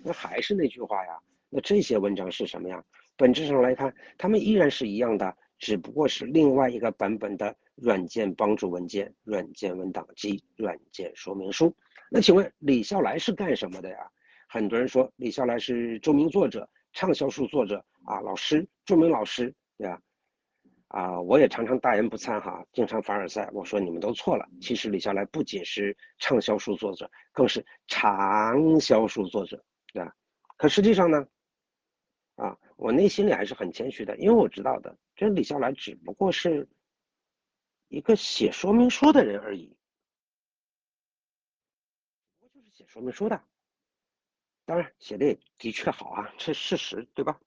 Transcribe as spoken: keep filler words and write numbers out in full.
那还是那句话呀，那这些文章是什么呀？本质上来看，它们依然是一样的，只不过是另外一个版本的软件帮助文件、软件文档及软件说明书。那请问李笑来是干什么的呀？很多人说李笑来是著名作者、畅销书作者啊，老师，著名老师，对吧？啊，我也常常大言不惭哈，经常凡尔赛，我说你们都错了。其实李笑来不仅是畅销书作者，更是长销书作者，对吧？可实际上呢，啊，我内心里还是很谦虚的，因为我知道的，这李笑来只不过是一个写说明书的人而已，我就是写说明书的。当然，写的也的确好啊，这是事实，对吧？